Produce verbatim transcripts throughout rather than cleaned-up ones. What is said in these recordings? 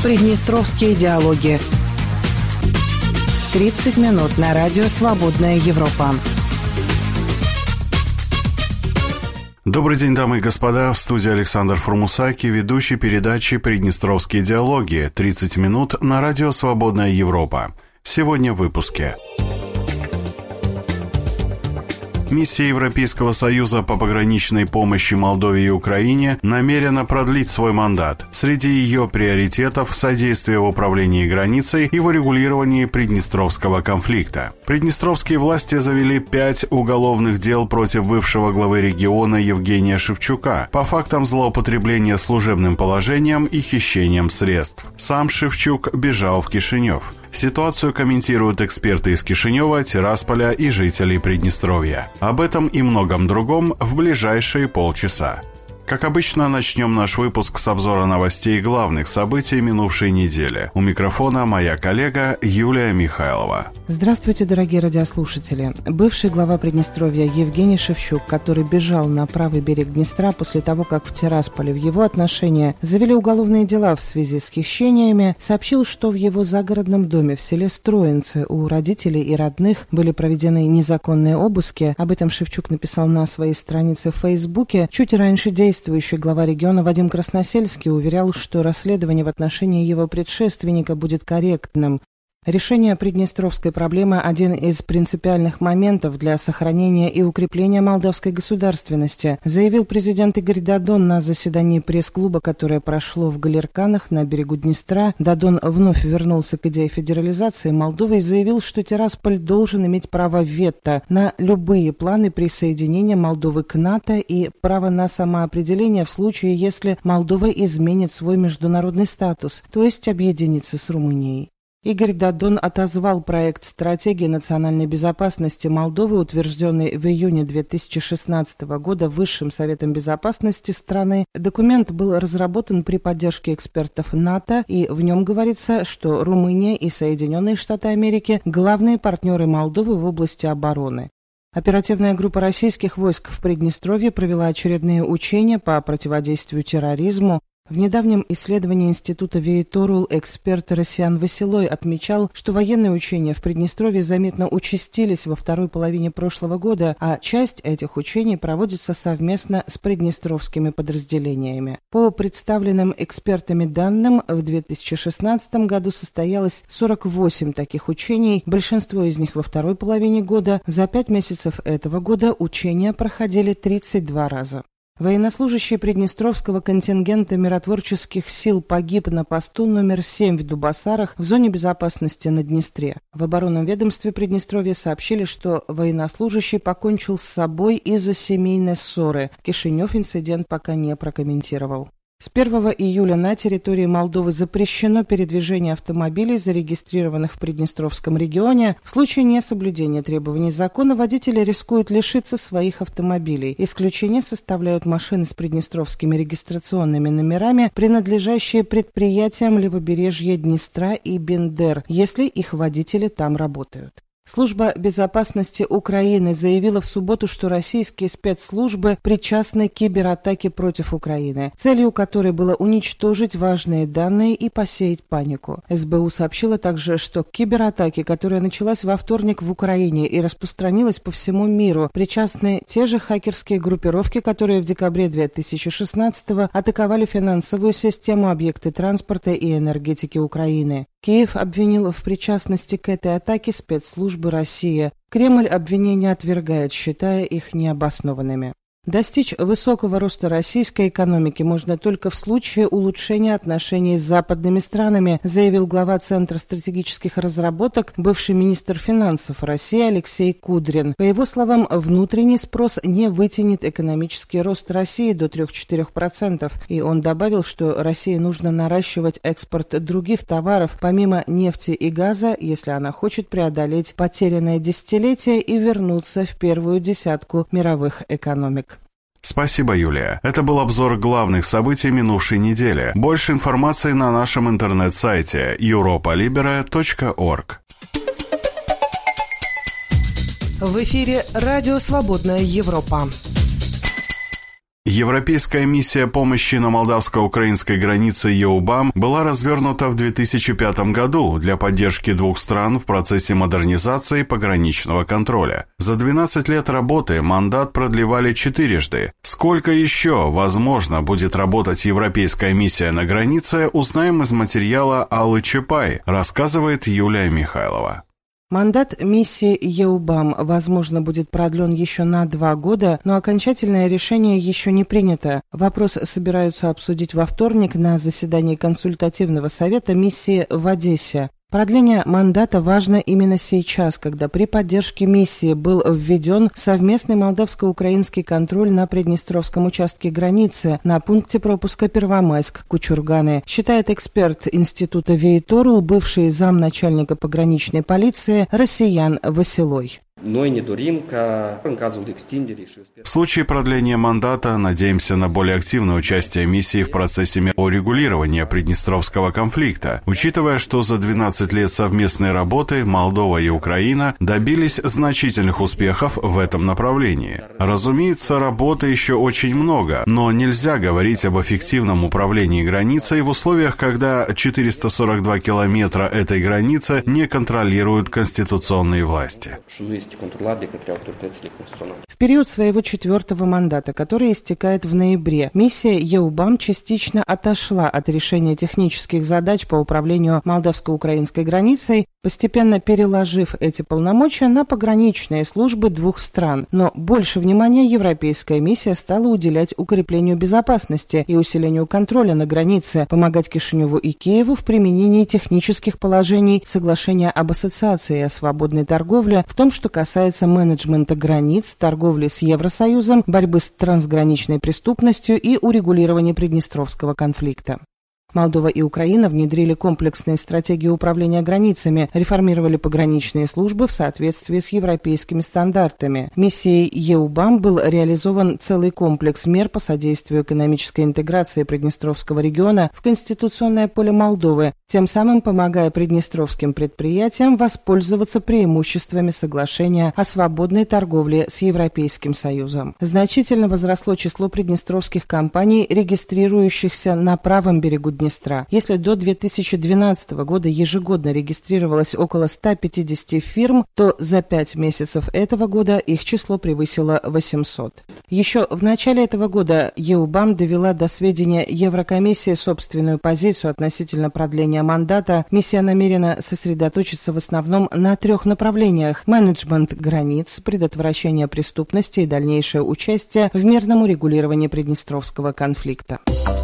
Приднестровские диалоги. тридцать минут на радио «Свободная Европа». Добрый день, дамы и господа. В студии Александр Формусаки, ведущий передачи «Приднестровские диалоги». тридцать минут на радио «Свободная Европа». Сегодня в выпуске. Миссия Европейского Союза по пограничной помощи Молдове и Украине намерена продлить свой мандат. Среди ее приоритетов – содействие в управлении границей и в урегулировании приднестровского конфликта. Приднестровские власти завели пять уголовных дел против бывшего главы региона Евгения Шевчука по фактам злоупотребления служебным положением и хищением средств. Сам Шевчук бежал в Кишинев. Ситуацию комментируют эксперты из Кишинева, Тирасполя и жителей Приднестровья. Об этом и многом другом в ближайшие полчаса. Как обычно, начнем наш выпуск с обзора новостей и главных событий минувшей недели. У микрофона моя коллега Юлия Михайлова. Здравствуйте, дорогие радиослушатели. Бывший глава Приднестровья Евгений Шевчук, который бежал на правый берег Днестра после того, как в Тирасполе в его отношении завели уголовные дела в связи с хищениями, сообщил, что в его загородном доме в селе Строинцы у родителей и родных были проведены незаконные обыски. Об этом Шевчук написал на своей странице в Фейсбуке. Чуть раньше действия Действующий глава региона Вадим Красносельский уверял, что расследование в отношении его предшественника будет корректным. Решение приднестровской проблемы – один из принципиальных моментов для сохранения и укрепления молдавской государственности, заявил президент Игорь Додон на заседании пресс-клуба, которое прошло в Галерканах на берегу Днестра. Додон вновь вернулся к идее федерализации Молдовы и заявил, что Тирасполь должен иметь право вето на любые планы присоединения Молдовы к НАТО и право на самоопределение в случае, если Молдова изменит свой международный статус, то есть объединится с Румынией. Игорь Додон отозвал проект стратегии национальной безопасности Молдовы, утвержденный в июне две тысячи шестнадцатого года Высшим Советом Безопасности страны. Документ был разработан при поддержке экспертов НАТО, и в нем говорится, что Румыния и Соединенные Штаты Америки – главные партнеры Молдовы в области обороны. Оперативная группа российских войск в Приднестровье провела очередные учения по противодействию терроризму. В недавнем исследовании Института Вииторул эксперт Россиан Василой отмечал, что военные учения в Приднестровье заметно участились во второй половине прошлого года, а часть этих учений проводится совместно с приднестровскими подразделениями. По представленным экспертами данным, в две тысячи шестнадцатом году состоялось сорок восемь таких учений, большинство из них во второй половине года. За пять месяцев этого года учения проходили тридцать два раза. Военнослужащий Приднестровского контингента миротворческих сил погиб на посту номер семь в Дубасарах в зоне безопасности на Днестре. В оборонном ведомстве Приднестровья сообщили, что военнослужащий покончил с собой из-за семейной ссоры. Кишинев инцидент пока не прокомментировал. С первого июля на территории Молдовы запрещено передвижение автомобилей, зарегистрированных в Приднестровском регионе. В случае несоблюдения требований закона водители рискуют лишиться своих автомобилей. Исключение составляют машины с приднестровскими регистрационными номерами, принадлежащие предприятиям левобережья Днестра и Бендер, если их водители там работают. Служба безопасности Украины заявила в субботу, что российские спецслужбы причастны к кибератаке против Украины, целью которой было уничтожить важные данные и посеять панику. эс бэ у сообщила также, что к кибератаке, которая началась во вторник в Украине и распространилась по всему миру, причастны те же хакерские группировки, которые в декабре две тысячи шестнадцатого атаковали финансовую систему, объекты транспорта и энергетики Украины. Киев обвинил в причастности к этой атаке спецслужбы России. Кремль обвинения отвергает, считая их необоснованными. Достичь высокого роста российской экономики можно только в случае улучшения отношений с западными странами, заявил глава Центра стратегических разработок, бывший министр финансов России Алексей Кудрин. По его словам, внутренний спрос не вытянет экономический рост России до три-четыре процента, и он добавил, что России нужно наращивать экспорт других товаров, помимо нефти и газа, если она хочет преодолеть потерянное десятилетие и вернуться в первую десятку мировых экономик. Спасибо, Юлия. Это был обзор главных событий минувшей недели. Больше информации на нашем интернет-сайте европа либера точка орг. В эфире радио «Свободная Европа». Европейская миссия помощи на молдавско-украинской границе ЕУБАМ была развернута в две тысячи пятом году для поддержки двух стран в процессе модернизации пограничного контроля. За двенадцать лет работы мандат продлевали четырежды. Сколько еще, возможно, будет работать Европейская миссия на границе, узнаем из материала Аллы Чапай, рассказывает Юлия Михайлова. Мандат миссии ЕУБАМ, возможно, будет продлен еще на два года, но окончательное решение еще не принято. Вопрос собираются обсудить во вторник на заседании консультативного совета миссии в Одессе. Продление мандата важно именно сейчас, когда при поддержке миссии был введен совместный молдавско-украинский контроль на Приднестровском участке границы на пункте пропуска Первомайск-Кучурганы, считает эксперт Института Вейторул, бывший замначальника пограничной полиции Россиян Василой. В случае продления мандата надеемся на более активное участие миссии в процессе урегулирования Приднестровского конфликта, учитывая, что за двенадцать лет совместной работы Молдова и Украина добились значительных успехов в этом направлении. Разумеется, работы еще очень много, но нельзя говорить об эффективном управлении границей в условиях, когда четыреста сорок два километра этой границы не контролируют конституционные власти. В период своего четвертого мандата, который истекает в ноябре, миссия ЕУБАМ частично отошла от решения технических задач по управлению молдавско-украинской границей, постепенно переложив эти полномочия на пограничные службы двух стран. Но больше внимания европейская миссия стала уделять укреплению безопасности и усилению контроля на границе, помогать Кишиневу и Киеву в применении технических положений соглашения об ассоциации и о свободной торговле, в том, что касается менеджмента границ, торговли с Евросоюзом, борьбы с трансграничной преступностью и урегулирования Приднестровского конфликта. Молдова и Украина внедрили комплексные стратегии управления границами, реформировали пограничные службы в соответствии с европейскими стандартами. Миссией ЕУБАМ был реализован целый комплекс мер по содействию экономической интеграции Приднестровского региона в конституционное поле Молдовы, тем самым помогая приднестровским предприятиям воспользоваться преимуществами соглашения о свободной торговле с Европейским Союзом. Значительно возросло число приднестровских компаний, регистрирующихся на правом берегу Днестра. Днестра. Если до две тысячи двенадцатого года ежегодно регистрировалось около ста пятидесяти фирм, то за пять месяцев этого года их число превысило восемьсот. Еще в начале этого года ЕУБАМ довела до сведения Еврокомиссии собственную позицию относительно продления мандата. Миссия намерена сосредоточиться в основном на трех направлениях: менеджмент границ, предотвращение преступности и дальнейшее участие в мирном урегулировании Приднестровского конфликта.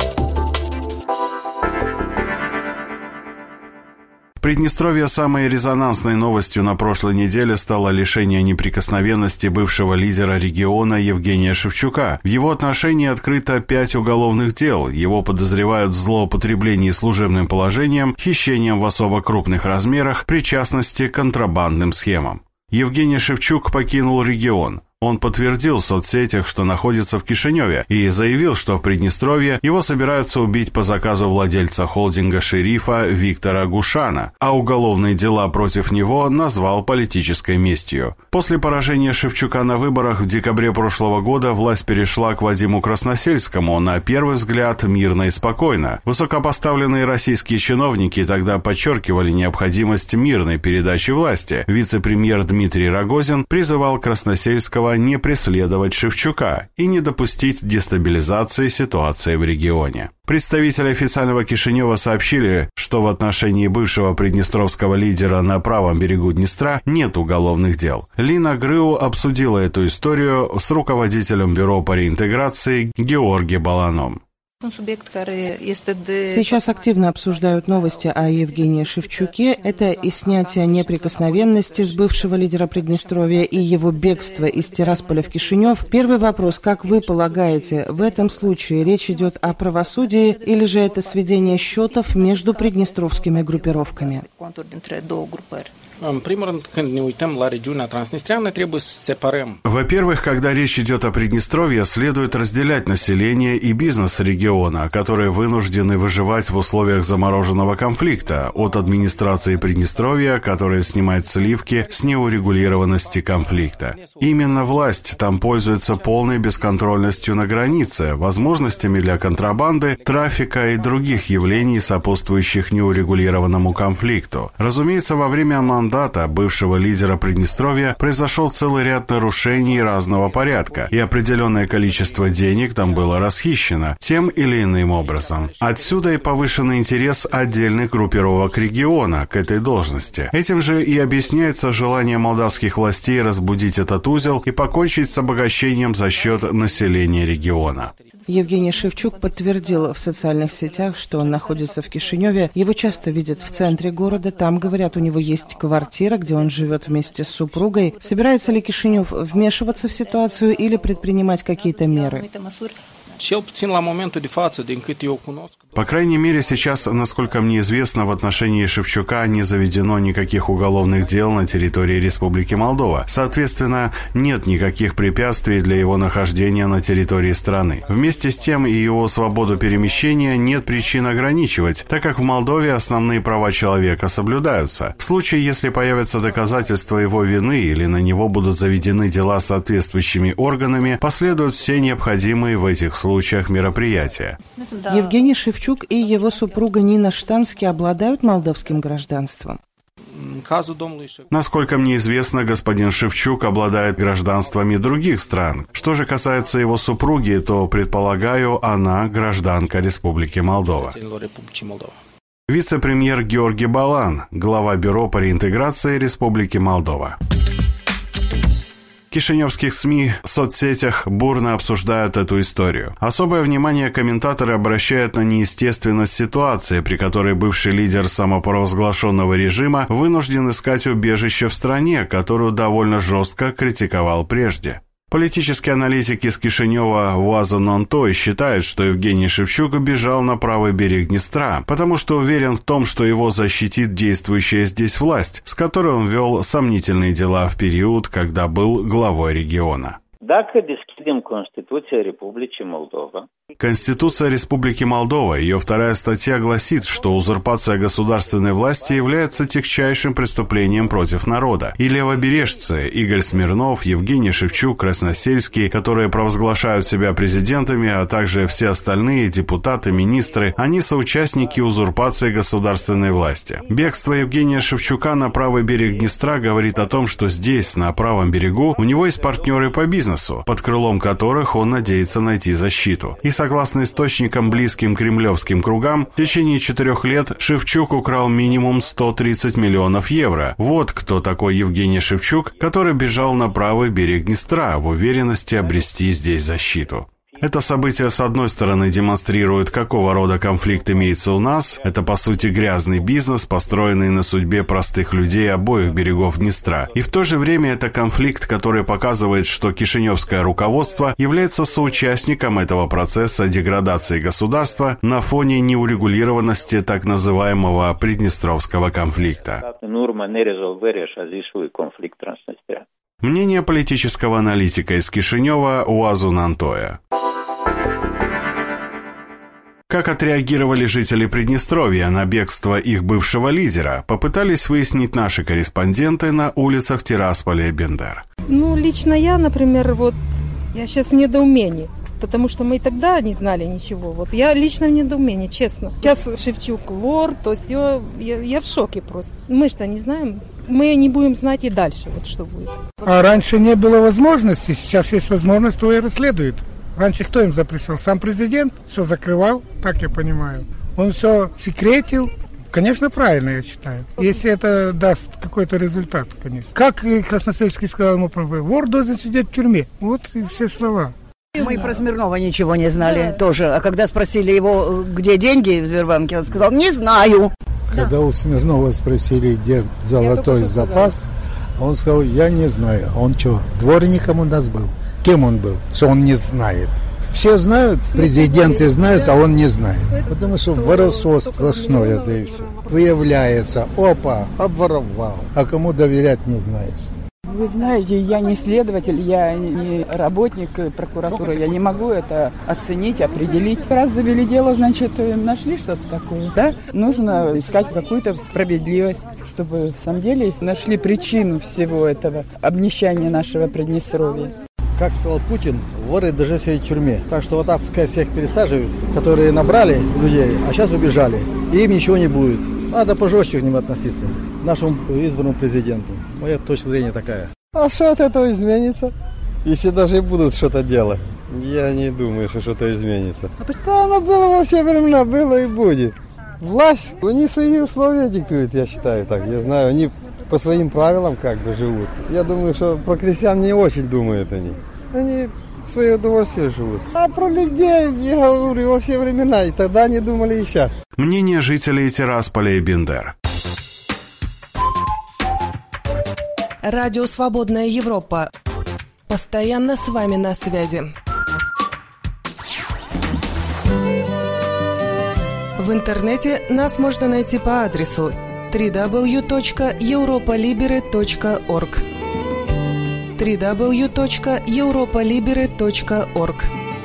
В Приднестровье самой резонансной новостью на прошлой неделе стало лишение неприкосновенности бывшего лидера региона Евгения Шевчука. В его отношении открыто пять уголовных дел. Его подозревают в злоупотреблении служебным положением, хищением в особо крупных размерах, причастности к контрабандным схемам. Евгений Шевчук покинул регион. Он подтвердил в соцсетях, что находится в Кишиневе, и заявил, что в Приднестровье его собираются убить по заказу владельца холдинга «Шерифа» Виктора Гушана, а уголовные дела против него назвал политической местью. После поражения Шевчука на выборах в декабре прошлого года власть перешла к Вадиму Красносельскому, на первый взгляд мирно и спокойно. Высокопоставленные российские чиновники тогда подчеркивали необходимость мирной передачи власти. Вице-премьер Дмитрий Рогозин призывал Красносельского не преследовать Шевчука и не допустить дестабилизации ситуации в регионе. Представители официального Кишинева сообщили, что в отношении бывшего приднестровского лидера на правом берегу Днестра нет уголовных дел. Лина Грыу обсудила эту историю с руководителем бюро по реинтеграции Георгием Баланом. Сейчас активно обсуждают новости о Евгении Шевчуке. Это и снятие неприкосновенности с бывшего лидера Приднестровья и его бегство из Тирасполя в Кишинев. Первый вопрос: как вы полагаете, в этом случае речь идет о правосудии или же это сведение счетов между приднестровскими группировками? Во-первых, когда речь идет о Приднестровье, следует разделять население и бизнес региона, которые вынуждены выживать в условиях замороженного конфликта, от администрации Приднестровья, которая снимает сливки с неурегулированности конфликта. Именно власть там пользуется полной бесконтрольностью на границе, возможностями для контрабанды, трафика и других явлений, сопутствующих неурегулированному конфликту. Разумеется, во время мандата бывшего лидера Приднестровья произошел целый ряд нарушений разного порядка, и определенное количество денег там было расхищено тем или иным образом. Отсюда и повышенный интерес отдельных группировок региона к этой должности. Этим же и объясняется желание молдавских властей разбудить этот узел и покончить с обогащением за счет населения региона. Евгений Шевчук подтвердил в социальных сетях, что он находится в Кишиневе. Его часто видят в центре города. Там, говорят, у него есть квартира, где он живет вместе с супругой. Собирается ли Кишинев вмешиваться в ситуацию или предпринимать какие-то меры? По крайней мере, сейчас, насколько мне известно, в отношении Шевчука не заведено никаких уголовных дел на территории Республики Молдова. Соответственно, нет никаких препятствий для его нахождения на территории страны. Вместе с тем и его свободу перемещения нет причин ограничивать, так как в Молдове основные права человека соблюдаются. В случае, если появятся доказательства его вины или на него будут заведены дела соответствующими органами, последуют все необходимые в этих случаях случаях мероприятия. Евгений Шевчук и его супруга Нина Штански обладают молдавским гражданством. Насколько мне известно, господин Шевчук обладает гражданствами других стран. Что же касается его супруги, то, предполагаю, она гражданка Республики Молдова. Вице-премьер Георгий Балан, глава Бюро по реинтеграции Республики Молдова. В кишиневских СМИ, соцсетях бурно обсуждают эту историю. Особое внимание комментаторы обращают на неестественность ситуации, при которой бывший лидер самопровозглашенного режима вынужден искать убежище в стране, которую довольно жестко критиковал прежде. Политический аналитик из Кишинева Уазу Нонтой считает, что Евгений Шевчук убежал на правый берег Днестра, потому что уверен в том, что его защитит действующая здесь власть, с которой он вел сомнительные дела в период, когда был главой региона. Dacă deschidem Constituția Republicii Moldova. Конституция Республики Молдова, ее вторая статья гласит, что узурпация государственной власти является тягчайшим преступлением против народа. И левобережцы Игорь Смирнов, Евгений Шевчук, Красносельский, которые провозглашают себя президентами, а также все остальные депутаты, министры, они соучастники узурпации государственной власти. Бегство Евгения Шевчука на правый берег Днестра говорит о том, что здесь, на правом берегу, у него есть партнеры по бизнесу, под крылом которых он надеется найти защиту. И согласно источникам, близким кремлевским кругам, в течение четырех лет Шевчук украл минимум сто тридцать миллионов евро. Вот кто такой Евгений Шевчук, который бежал на правый берег Днестра в уверенности обрести здесь защиту. Это событие, с одной стороны, демонстрирует, какого рода конфликт имеется у нас. Это, по сути, грязный бизнес, построенный на судьбе простых людей обоих берегов Днестра. И в то же время это конфликт, который показывает, что кишиневское руководство является соучастником этого процесса деградации государства на фоне неурегулированности так называемого Приднестровского конфликта. Мнение политического аналитика из Кишинева Уазу Нонтоя. Как отреагировали жители Приднестровья на бегство их бывшего лидера, попытались выяснить наши корреспонденты на улицах Тирасполя и Бендер. Ну, лично я, например, вот, я сейчас в недоумении, потому что мы и тогда не знали ничего. Вот я лично в недоумении, честно. Сейчас Шевчук вор, то все, я, я в шоке просто. Мы что не знаем, мы не будем знать и дальше, вот что будет. А раньше не было возможности, сейчас есть возможность, то и расследуют. Раньше кто им запрещал? Сам президент все закрывал, так я понимаю. Он все секретил. Конечно, правильно, я считаю. Если это даст какой-то результат, конечно. Как Красносельский сказал ему, вор должен сидеть в тюрьме. Вот и все слова. Мы про Смирнова ничего не знали тоже. А когда спросили его, где деньги в Сбербанке, он сказал, не знаю. Когда у Смирнова спросили, где золотой запас, он сказал, я не знаю. Он что, дворником у нас был? Кем он был? Что он не знает? Все знают, президенты знают, а он не знает. Потому что воровство сплошное, да и все. Выявляется, опа, обворовал. А кому доверять не знаешь. Вы знаете, я не следователь, я не работник прокуратуры, я не могу это оценить, определить. Раз завели дело, значит, нашли что-то такое, да? Нужно искать какую-то справедливость, чтобы в самом деле нашли причину всего этого обнищания нашего Приднестровья. Как сказал Путин, воры даже сидят в тюрьме. Так что вот так пускай всех пересаживают, которые набрали людей, а сейчас убежали. И им ничего не будет. Надо пожестче к ним относиться, нашему избранному президенту. Моя точка зрения такая. А что от этого изменится? Если даже и будут что-то делать, я не думаю, что что-то изменится. Да, оно было во все времена, было и будет. Власть, они свои условия диктуют, я считаю так. Я знаю, они по своим правилам как бы живут. Я думаю, что про крестьян не очень думают они. Они в свое удовольствие живут. А про людей, я говорю, во все времена, и тогда они думали и сейчас. Мнение жителей Тирасполя и Бендер. Радио «Свободная Европа». Постоянно с вами на связи. В интернете нас можно найти по адресу дабл ю дабл ю дабл ю точка европа либеры точка орг дабл ю дабл ю дабл ю точка европа либеры точка орг.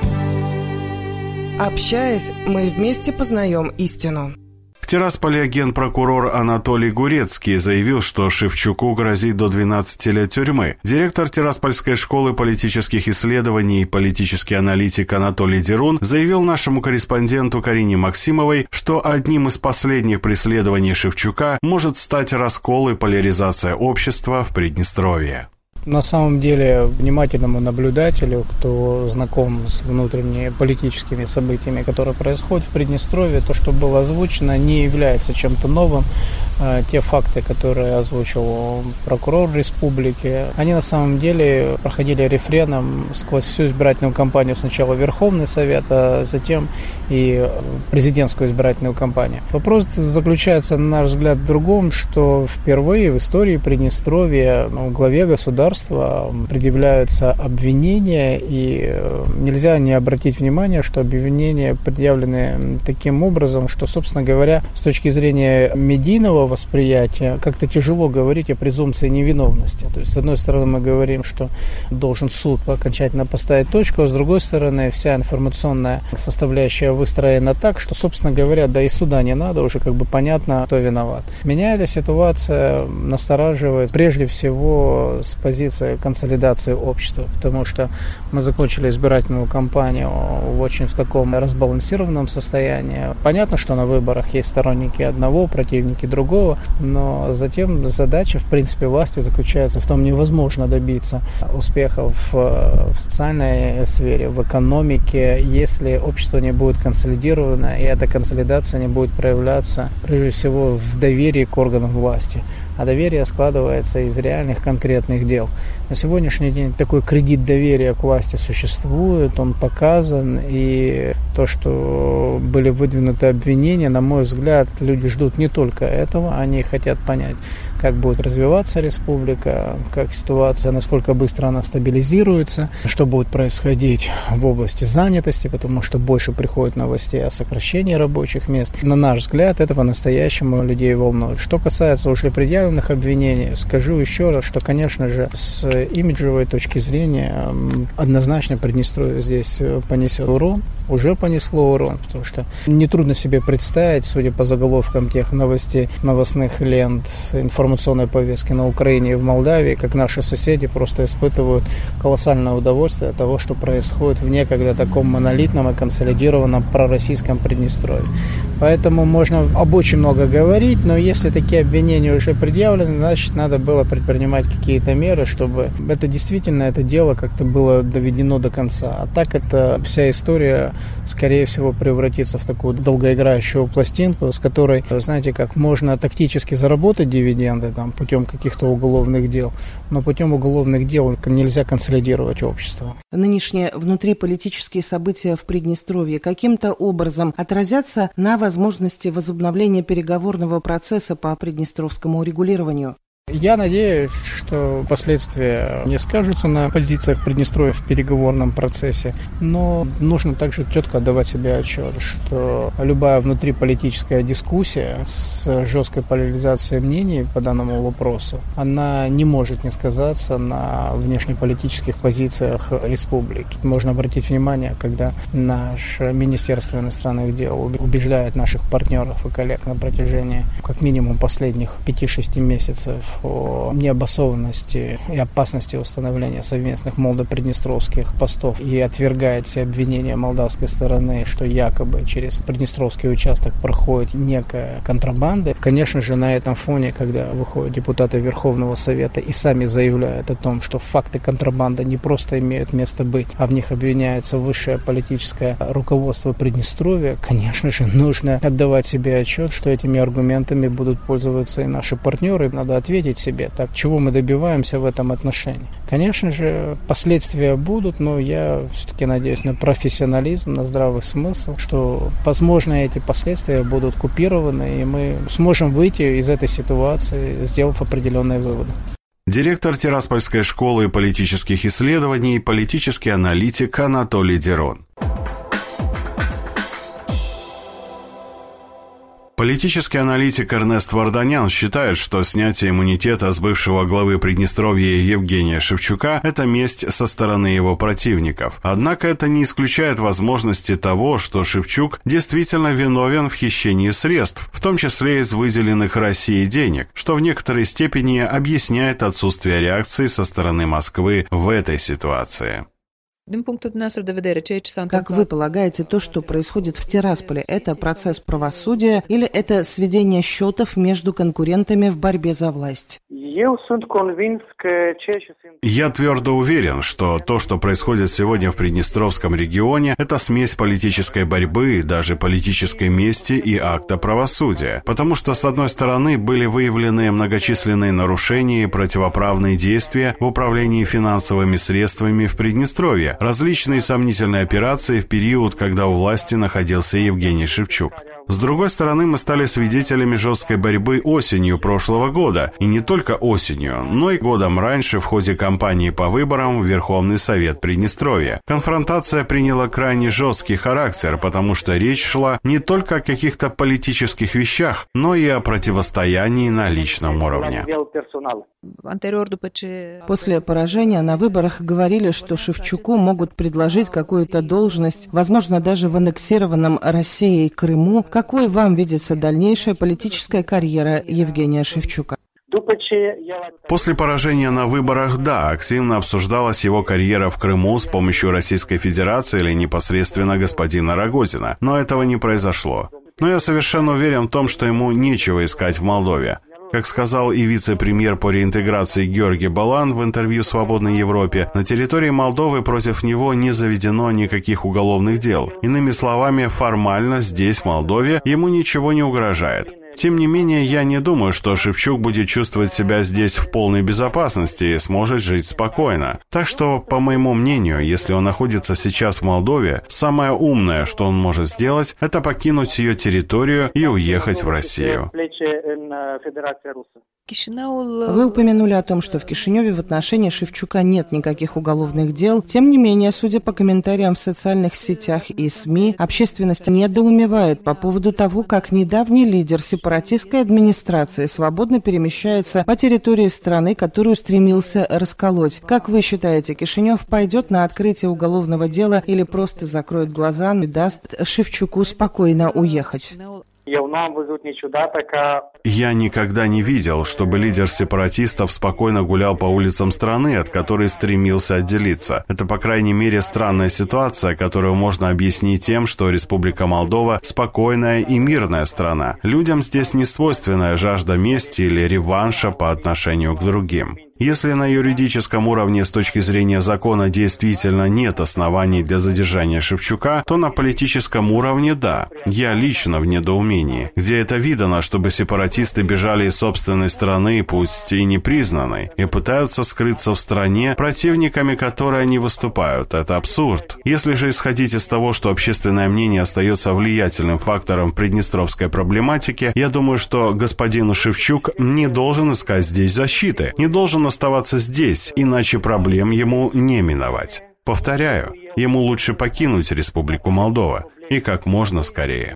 Общаясь, мы вместе познаем истину. В Тирасполе генпрокурор Анатолий Гурецкий заявил, что Шевчуку грозит до двенадцати лет тюрьмы. Директор Тираспольской школы политических исследований и политический аналитик Анатолий Дерун заявил нашему корреспонденту Карине Максимовой, что одним из последних преследований Шевчука может стать раскол и поляризация общества в Приднестровье. На самом деле, внимательному наблюдателю, кто знаком с внутренними политическими событиями, которые происходят в Приднестровье, то, что было озвучено, не является чем-то новым. Те факты, которые озвучил прокурор республики, они на самом деле проходили рефреном сквозь всю избирательную кампанию. Сначала Верховный Совет, а затем и президентскую избирательную кампанию. Вопрос заключается, на наш взгляд, в другом, что впервые в истории Приднестровья ну, главе государства предъявляются обвинения, и нельзя не обратить внимание, что обвинения предъявлены таким образом, что, собственно говоря, с точки зрения медийного восприятия, как-то тяжело говорить о презумпции невиновности. То есть, с одной стороны, мы говорим, что должен суд окончательно поставить точку, а с другой стороны, вся информационная составляющая выстроена так, что, собственно говоря, да и суда не надо, уже как бы понятно, кто виноват. Меня эта ситуация настораживает прежде всего с позиции консолидации общества, потому что мы закончили избирательную кампанию в очень в таком разбалансированном состоянии. Понятно, что на выборах есть сторонники одного, противники другого, но затем задача, в принципе, власти заключается в том, невозможно добиться успеха в, в социальной сфере, в экономике, если общество не будет консолидировано, и эта консолидация не будет проявляться, прежде всего, в доверии к органам власти. А доверие складывается из реальных конкретных дел. На сегодняшний день такой кредит доверия к власти существует, он показан, и то, что были выдвинуты обвинения, на мой взгляд, люди ждут не только этого, они хотят понять, как будет развиваться республика, как ситуация, насколько быстро она стабилизируется, что будет происходить в области занятости, потому что больше приходит новостей о сокращении рабочих мест. На наш взгляд, это по-настоящему людей волнует. Что касается уже предъявленных обвинений, скажу еще раз, что, конечно же, с имиджевой точки зрения однозначно Приднестровье здесь понесет урон, уже понесло урон, потому что нетрудно себе представить, судя по заголовкам тех новостей, новостных лент, информационной повестки на Украине и в Молдавии, как наши соседи просто испытывают колоссальное удовольствие от того, что происходит в некогда таком монолитном и консолидированном пророссийском Приднестровье. Поэтому можно об очень много говорить, но если такие обвинения уже предъявлены, значит, надо было предпринимать какие-то меры, чтобы это действительно, это дело как-то было доведено до конца. А так это вся история, скорее всего, превратится в такую долгоиграющую пластинку, с которой, знаете, как можно тактически заработать дивиденды там, путем каких-то уголовных дел, но путем уголовных дел нельзя консолидировать общество. Нынешние внутриполитические события в Приднестровье каким-то образом отразятся на возможности возобновления переговорного процесса по приднестровскому урегулированию? Я надеюсь, что последствия не скажутся на позициях Приднестровья в переговорном процессе, но нужно также четко отдавать себе отчет, что любая внутриполитическая дискуссия с жесткой поляризацией мнений по данному вопросу, она не может не сказаться на внешнеполитических позициях республики. Можно обратить внимание, когда наше Министерство иностранных дел убеждает наших партнеров и коллег на протяжении как минимум последних пяти-шести месяцев о необоснованности и опасности установления совместных молдо-приднестровских постов и отвергает все обвинения молдавской стороны, что якобы через приднестровский участок проходит некая контрабанда. Конечно же, на этом фоне, когда выходят депутаты Верховного Совета и сами заявляют о том, что факты контрабанды не просто имеют место быть, а в них обвиняется высшее политическое руководство Приднестровья, конечно же, нужно отдавать себе отчет, что этими аргументами будут пользоваться и наши партнеры. Надо ответить себе, так, чего мы добиваемся в этом отношении. Конечно же, последствия будут, но я все-таки надеюсь на профессионализм, на здравый смысл, что, возможно, эти последствия будут купированы, и мы сможем выйти из этой ситуации, сделав определенные выводы. Директор Тираспольской школы политических исследований, политический аналитик Анатолий Дерон. Политический аналитик Эрнест Варданян считает, что снятие иммунитета с бывшего главы Приднестровья Евгения Шевчука – это месть со стороны его противников. Однако это не исключает возможности того, что Шевчук действительно виновен в хищении средств, в том числе из выделенных Россией денег, что в некоторой степени объясняет отсутствие реакции со стороны Москвы в этой ситуации. Как вы полагаете, то, что происходит в Тирасполе, это процесс правосудия или это сведение счетов между конкурентами в борьбе за власть? Я твердо уверен, что то, что происходит сегодня в Приднестровском регионе, это смесь политической борьбы, даже политической мести и акта правосудия. Потому что, с одной стороны, были выявлены многочисленные нарушения и противоправные действия в управлении финансовыми средствами в Приднестровье, различные сомнительные операции в период, когда у власти находился Евгений Шевчук. С другой стороны, мы стали свидетелями жесткой борьбы осенью прошлого года, и не только осенью, но и годом раньше в ходе кампании по выборам в Верховный Совет Приднестровья. Конфронтация приняла крайне жесткий характер, потому что речь шла не только о каких-то политических вещах, но и о противостоянии на личном уровне. После поражения на выборах говорили, что Шевчуку могут предложить какую-то должность, возможно, даже в аннексированном Россией Крыму. Какой вам видится дальнейшая политическая карьера Евгения Шевчука? После поражения на выборах, да, активно обсуждалась его карьера в Крыму с помощью Российской Федерации или непосредственно господина Рогозина, но этого не произошло. Но я совершенно уверен в том, что ему нечего искать в Молдове. Как сказал и вице-премьер по реинтеграции Георгий Балан в интервью «Свободной Европе», на территории Молдовы против него не заведено никаких уголовных дел. Иными словами, формально здесь, в Молдове, ему ничего не угрожает. Тем не менее, я не думаю, что Шевчук будет чувствовать себя здесь в полной безопасности и сможет жить спокойно. Так что, по моему мнению, если он находится сейчас в Молдове, самое умное, что он может сделать, это покинуть ее территорию и уехать в Россию. Вы упомянули о том, что в Кишиневе в отношении Шевчука нет никаких уголовных дел. Тем не менее, судя по комментариям в социальных сетях и СМИ, общественность недоумевает по поводу того, как недавний лидер сепаратистской администрации свободно перемещается по территории страны, которую стремился расколоть. Как вы считаете, Кишинев пойдет на открытие уголовного дела или просто закроет глаза и даст Шевчуку спокойно уехать? Я никогда не видел, чтобы лидер сепаратистов спокойно гулял по улицам страны, от которой стремился отделиться. Это, по крайней мере, странная ситуация, которую можно объяснить тем, что Республика Молдова – спокойная и мирная страна. Людям здесь не свойственная жажда мести или реванша по отношению к другим. Если на юридическом уровне с точки зрения закона действительно нет оснований для задержания Шевчука, то на политическом уровне да. Я лично в недоумении. Где это видано, чтобы сепаратисты бежали из собственной страны, пусть и непризнанной, и пытаются скрыться в стране, противниками которой они выступают? Это абсурд. Если же исходить из того, что общественное мнение остается влиятельным фактором в приднестровской проблематике, я думаю, что господин Шевчук не должен искать здесь защиты, не должен оставаться здесь, иначе проблем ему не миновать. Повторяю, ему лучше покинуть Республику Молдова, и как можно скорее.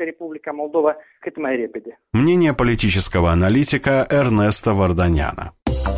Мнение политического аналитика Эрнеста Варданяна.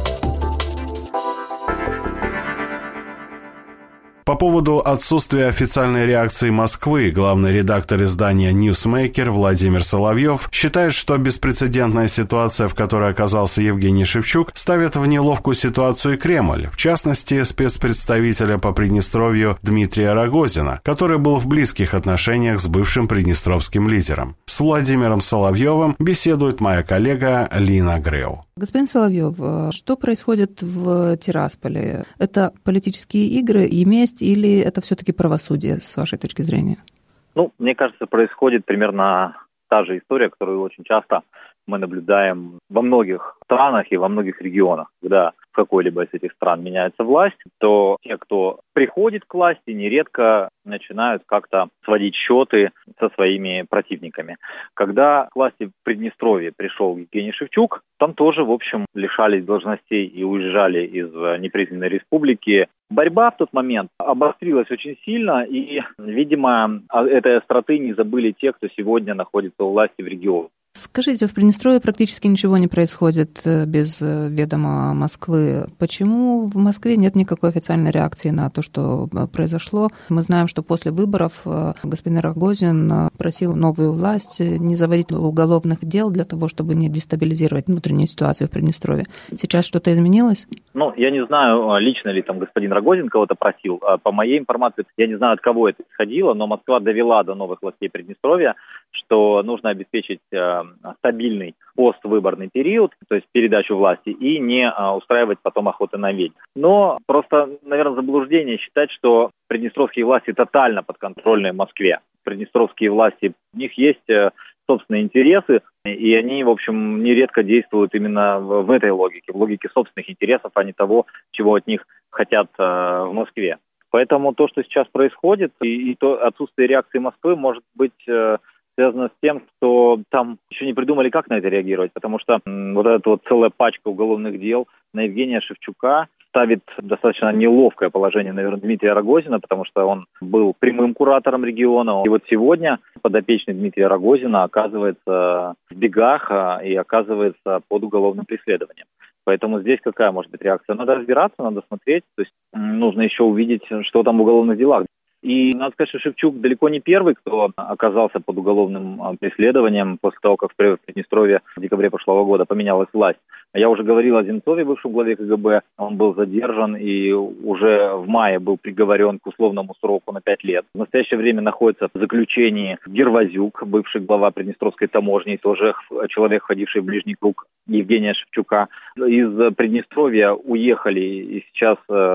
По поводу отсутствия официальной реакции Москвы, главный редактор издания «Ньюсмейкер» Владимир Соловьев считает, что беспрецедентная ситуация, в которой оказался Евгений Шевчук, ставит в неловкую ситуацию Кремль, в частности, спецпредставителя по Приднестровью Дмитрия Рогозина, который был в близких отношениях с бывшим приднестровским лидером. С Владимиром Соловьевым беседует моя коллега Лина Грел. Господин Соловьев, что происходит в Тирасполе? Это политические игры и месть, или это все-таки правосудие, с вашей точки зрения? Ну, мне кажется, происходит примерно та же история, которую очень часто мы наблюдаем во многих странах и во многих регионах. Когда в какой-либо из этих стран меняется власть, то те, кто приходит к власти, нередко начинают как-то сводить счеты со своими противниками. Когда к власти в Приднестровье пришел Евгений Шевчук, там тоже, в общем, лишались должностей и уезжали из непризнанной республики. Борьба в тот момент обострилась очень сильно, и, видимо, этой остроты не забыли те, кто сегодня находится у власти в регионе. Скажите, в Приднестровье практически ничего не происходит без ведома Москвы. Почему в Москве нет никакой официальной реакции на то, что произошло? Мы знаем, что после выборов господин Рогозин просил новую власть не заводить уголовных дел для того, чтобы не дестабилизировать внутреннюю ситуацию в Приднестровье. Сейчас что-то изменилось? Ну, я не знаю, лично ли там господин Рогозин кого-то просил. По моей информации, я не знаю, от кого это исходило, но Москва довела до новых властей Приднестровья, что нужно обеспечить стабильный поствыборный период, то есть передачу власти, и не а, устраивать потом охоты на ведьм. Но просто, наверное, заблуждение считать, что приднестровские власти тотально подконтрольны Москве. Приднестровские власти, у них есть э, собственные интересы, и они, в общем, нередко действуют именно в, в этой логике, в логике собственных интересов, а не того, чего от них хотят э, в Москве. Поэтому то, что сейчас происходит, и, и то отсутствие реакции Москвы может быть э, связано с тем, что там еще не придумали, как на это реагировать, потому что м, вот эта вот целая пачка уголовных дел на Евгения Шевчука ставит достаточно неловкое положение, наверное, Дмитрия Рогозина, потому что он был прямым куратором региона. И вот сегодня подопечный Дмитрия Рогозина оказывается в бегах а, и оказывается под уголовным преследованием. Поэтому здесь какая может быть реакция? Надо разбираться, надо смотреть, то есть м, нужно еще увидеть, что там в уголовных делах. И надо сказать, что Шевчук далеко не первый, кто оказался под уголовным преследованием после того, как в Приднестровье в декабре прошлого года поменялась власть. Я уже говорил о Земцове, бывшем главе КГБ. Он был задержан и уже в мае был приговорен к условному сроку на пять лет. В настоящее время находится в заключении Гервазюк, бывший глава Приднестровской таможни, тоже человек, входивший в ближний круг Евгения Шевчука. Из Приднестровья уехали и сейчас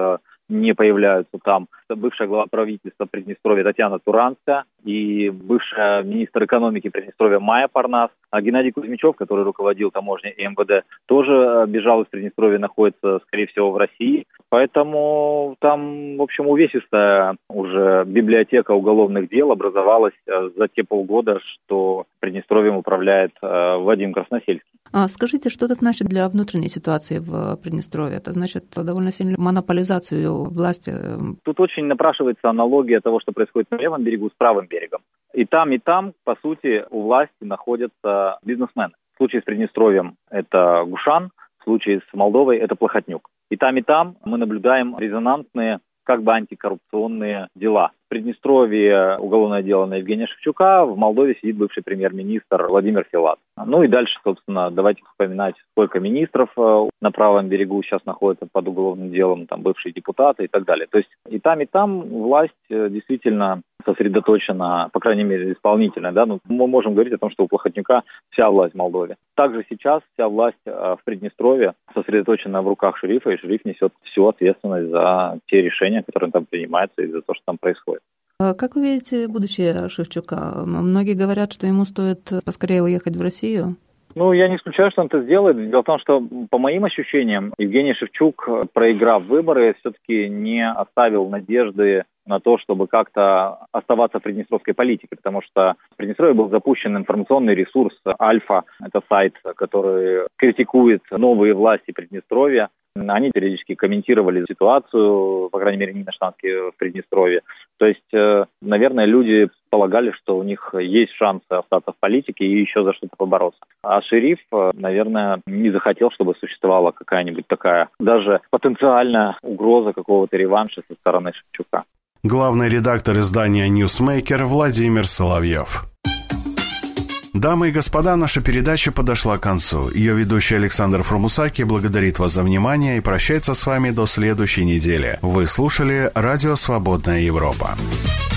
не появляются там бывшая глава правительства Приднестровья Татьяна Туранская и бывшая министр экономики Приднестровья Майя Парнас. А Геннадий Кузьмичев, который руководил таможней и МВД, тоже бежал из Приднестровья, находится, скорее всего, в России. Поэтому там, в общем, увесистая уже библиотека уголовных дел образовалась за те полгода, что Приднестровьем управляет Вадим Красносельский. А скажите, что это значит для внутренней ситуации в Приднестровье? Это значит довольно сильную монополизацию власти? Тут очень напрашивается аналогия того, что происходит на левом берегу с правым берегом. И там, и там, по сути, у власти находятся бизнесмены. В случае с Приднестровьем это Гушан, в случае с Молдовой это Плохотнюк. И там, и там мы наблюдаем резонансные, как бы антикоррупционные дела. В Приднестровье уголовное дело на Евгения Шевчука, в Молдове сидит бывший премьер-министр Владимир Филат. Ну и дальше, собственно, давайте вспоминать, сколько министров на правом берегу сейчас находятся под уголовным делом, там бывшие депутаты и так далее. То есть и там, и там власть действительно сосредоточена, по крайней мере, исполнительная, да, ну, мы можем говорить о том, что у Плохотнюка вся власть в Молдове. Также сейчас вся власть в Приднестровье сосредоточена в руках шерифа, и шериф несет всю ответственность за те решения, которые там принимаются, и за то, что там происходит. Как вы видите будущее Шевчука? Многие говорят, что ему стоит поскорее уехать в Россию. Ну, я не исключаю, что он это сделает. Дело в том, что, по моим ощущениям, Евгений Шевчук, проиграв выборы, все-таки не оставил надежды на то, чтобы как-то оставаться в приднестровской политике, потому что в Приднестровье был запущен информационный ресурс «Альфа». Это сайт, который критикует новые власти Приднестровья. Они периодически комментировали ситуацию, по крайней мере, Нина Штанский в Приднестровье. То есть, наверное, люди полагали, что у них есть шанс остаться в политике и еще за что-то побороться. А шериф, наверное, не захотел, чтобы существовала какая-нибудь такая даже потенциальная угроза какого-то реванша со стороны Шевчука. Главный редактор издания «Ньюсмейкер» Владимир Соловьев. Дамы и господа, наша передача подошла к концу. Ее ведущий Александр Фрумусаки благодарит вас за внимание и прощается с вами до следующей недели. Вы слушали «Радио Свободная Европа».